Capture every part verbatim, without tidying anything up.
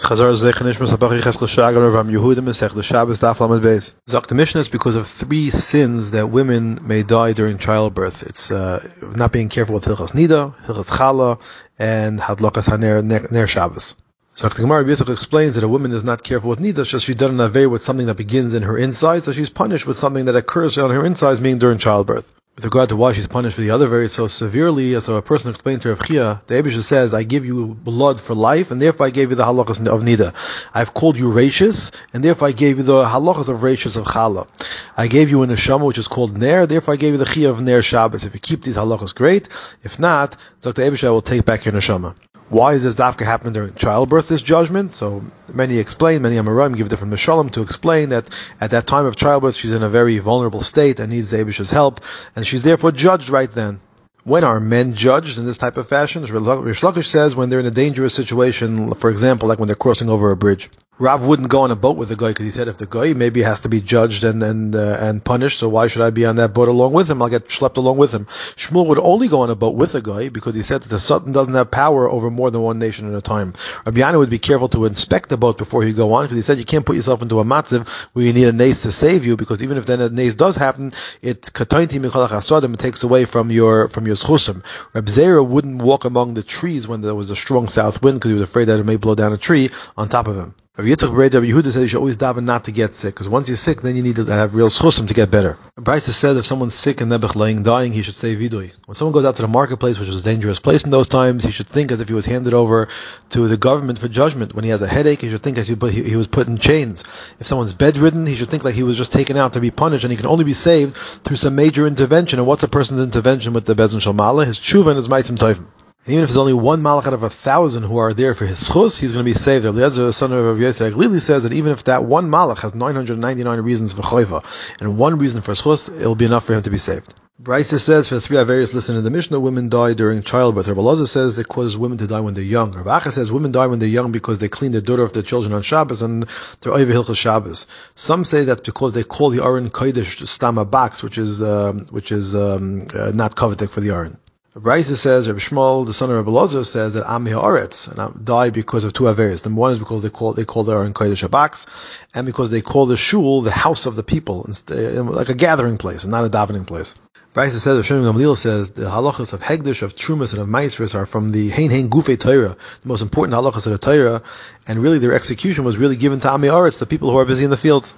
Chazar Zechanishmas Habachi Cheskel Shagar of Ram Yehuda Mesech the Shabbos Daf Lamed Beis. Zok the Mishnah is because of three sins that women may die during childbirth. It's uh, not being careful with Hilchas Nida, Hilchas Chala, and Hadlokas Haner Ner Shabbos. So the Gemara Yisach explains that a woman is not careful with Nida, just she's done an avei with something that begins in her inside, so she's punished with something that occurs on her insides, meaning during childbirth. With regard to why she's punished for the other very so severely, so a person explained to Rav Chia, the Eibusha says, I give you blood for life, and therefore I gave you the halachas of Nida. I've called you Rashis, and therefore I gave you the halachas of Rashis of Chala. I gave you a neshama, which is called Ner, therefore I gave you the Chia of Ner Shabbos. If you keep these halachas, great. If not, so the Eibusha will take back your neshama. Why is this dafka happen during childbirth, this judgment? So many explain, many Amoraim give different Mishalim to explain that at that time of childbirth she's in a very vulnerable state and needs the Eibusha's help, and she's therefore judged right then. When are men judged in this type of fashion? Rish Lakish says when they're in a dangerous situation, for example, like when they're crossing over a bridge. Rav wouldn't go on a boat with the guy because he said if the guy maybe has to be judged and and uh, and punished, so why should I be on that boat along with him? I'll get schlepped along with him. Shmuel would only go on a boat with a guy because he said that the Sultan doesn't have power over more than one nation at a time. Rabbi Yana would be careful to inspect the boat before he go on because he said you can't put yourself into a matziv where you need a nace to save you, because even if then a nace does happen, it katainti mikhalach asadim, it takes away from your from your schusim. Reb Zera wouldn't walk among the trees when there was a strong south wind because he was afraid that it may blow down a tree on top of him. Rabbi Yitzchak Ber Rabbi Yehuda said you should always daven not to get sick, because once you're sick, then you need to have real schusim to get better. Brisa said if someone's sick and nebuch laying dying, he should say vidui. When someone goes out to the marketplace, which was a dangerous place in those times, he should think as if he was handed over to the government for judgment. When he has a headache, he should think as if he, he was put in chains. If someone's bedridden, he should think like he was just taken out to be punished, and he can only be saved through some major intervention. And what's a person's intervention with the Bezin Shalmala? His tshuva and his maisim toivim. And even if there's only one malach out of a thousand who are there for his schus, he's going to be saved. Eliezer, the son of Rav Yosef Aglili, says that even if that one malach has nine hundred ninety-nine reasons for choiva and one reason for schus, it'll be enough for him to be saved. Brisa says for the three Averis listed in the Mishnah, women die during childbirth. Rabbi Elazar says they cause women to die when they're young. Rav Acha says women die when they're young because they clean the daughter of their children on Shabbos and they're over Hilchos Shabbos. Some say that's because they call the Aron Kodesh Stama box, which is um, which is um, uh, not coveted for the Aron. Brisa says, Rabbi Shmuel, the son of Rabbi Elazar, says that Am Haaretz and die because of two averes. Number one is because they call they call the Aron Kodesh a box, and because they call the shul the house of the people, like a gathering place and not a davening place. Brisa says, Rabbi Gamliel says the halachas of Hegdish, of Trumas, and of Maisris are from the Hein Hein Gufei Torah, the most important halachas of the Torah, and really their execution was really given to Am Haaretz, the people who are busy in the fields.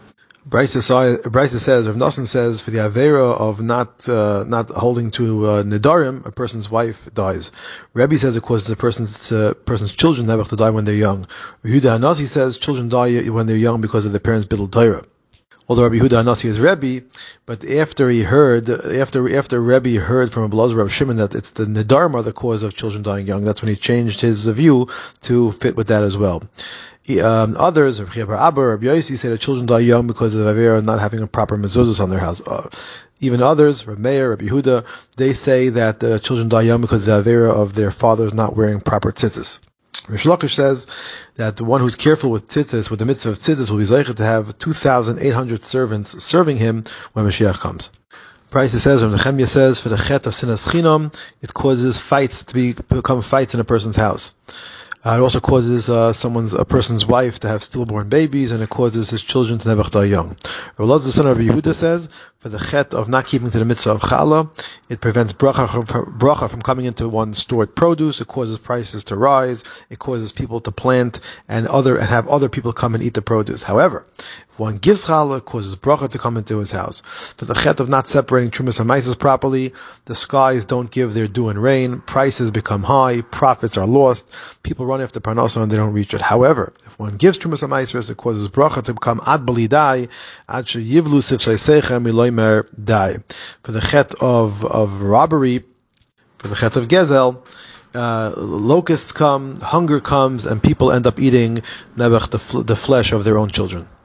Brisa says, Rav Nosson says, for the avera of not uh, not holding to uh, nedarim, a person's wife dies. Rebbe says it causes a person's uh, person's children never to die when they're young. Yehuda Hanasi says children die when they're young because of their parents' bidul Torah. Although Rabbi Yehuda Hanasi is Rebbe, but after he heard, after after Rebbe heard from Rabbi Elazar, Rabbi Shimon that it's the nedarim are the cause of children dying young, that's when he changed his view to fit with that as well. He, um, others, Rabbi Abba, Rabbi Yossi, say that children die young because of the Avera not having a proper mezuzahs on their house. Uh, even others, Rabbi Meir, Rabbi Yehuda, they say that uh, children die young because of the Avera of their fathers not wearing proper tzitzis. Rish Lakish says that the one who's careful with tzitzis, with the mitzvah of tzitzis, will be zeichet to have two thousand eight hundred servants serving him when Mashiach comes. Brisa says, or Nehemiah says, for the chet of sinas chinam, it causes fights to be, become fights in a person's house. Uh, it also causes uh, someone's a person's wife to have stillborn babies, and it causes his children to never die young. Rabbi Elazar, the son of Rabbi Yehuda, says for the chet of not keeping to the mitzvah of chala, it prevents bracha from, bracha from coming into one's stored produce. It causes prices to rise. It causes people to plant and other and have other people come and eat the produce. However, if one gives chala, it causes bracha to come into his house. For the chet of not separating trumas and maizes properly, the skies don't give their dew and rain. Prices become high. Profits are lost. People run after parnasa and they don't reach it. However, if one gives trumas and maizes, it causes bracha to become ad balidai, ad sheyivlu sifsei seichem iloimer dai. For the chet of of robbery, for the chet of gezel, uh, locusts come, hunger comes, and people end up eating nebuch, the, fl- the flesh of their own children.